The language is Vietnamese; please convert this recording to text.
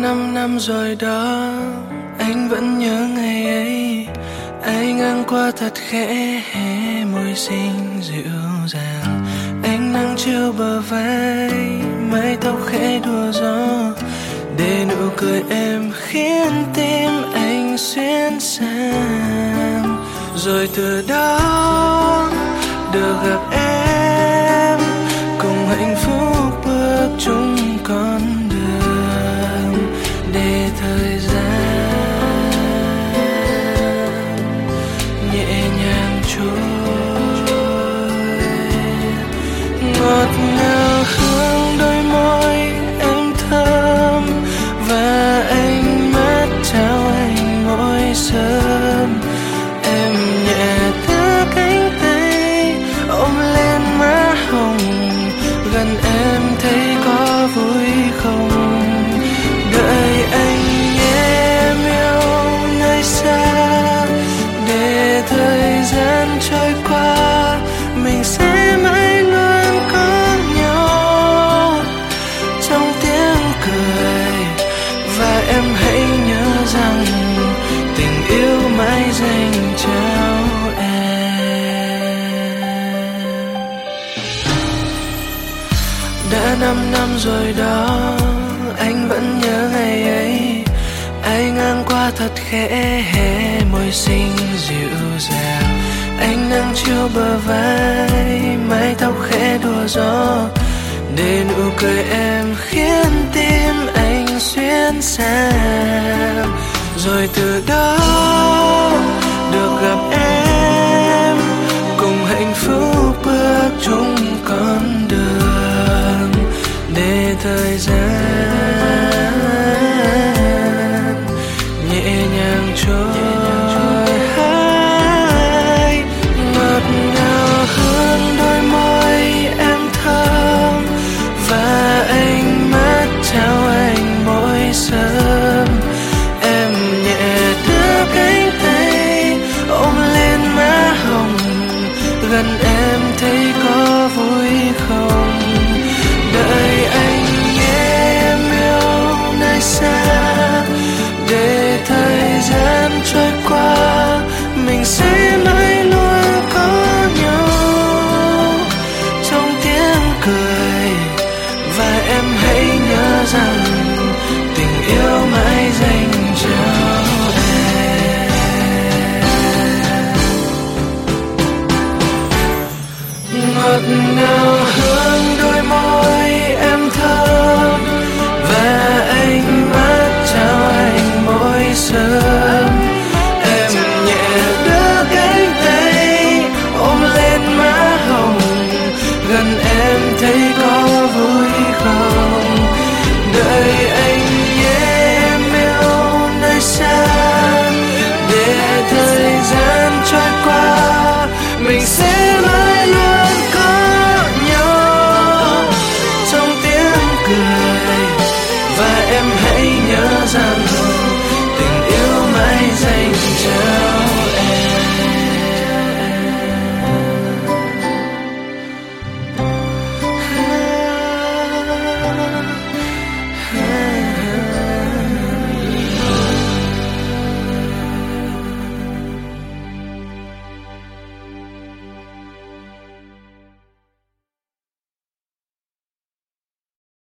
5 năm rồi đó, anh vẫn nhớ ngày ấy. Anh ngang qua thật khẽ, môi xinh dịu dàng. Ánh nắng chiều bờ vai, mái tóc khẽ đùa gió, để nụ cười em khiến tim anh xuyên sang. Rồi từ đó được gặp em, cùng hạnh phúc bước chung con đường, để thời gian nhẹ nhàng trôi. Ngọt ngào hương đôi môi em thơm, và ánh mắt trao anh mỗi sớm. Em nhẹ đưa cánh tay ôm lên má hồng, gần em thấy có vui không? Đợi anh nhé, em yêu nơi xa, để thời gian trôi qua, mình sẽ mãi luôn có nhau trong tiếng cười. Và em hãy nhớ rằng tình yêu mãi dành cho em. Đã 5 năm rồi đó, anh vẫn nhớ ngày ấy. Anh ngang qua thật khẽ, môi xinh dịu dàng. Ánh nắng chiều bờ vai, mái tóc khẽ đùa gió, để nụ cười em khiến tim anh xuyên sang. Rồi từ đó được gặp em, cùng hạnh phúc bước chung con đường, để thời gian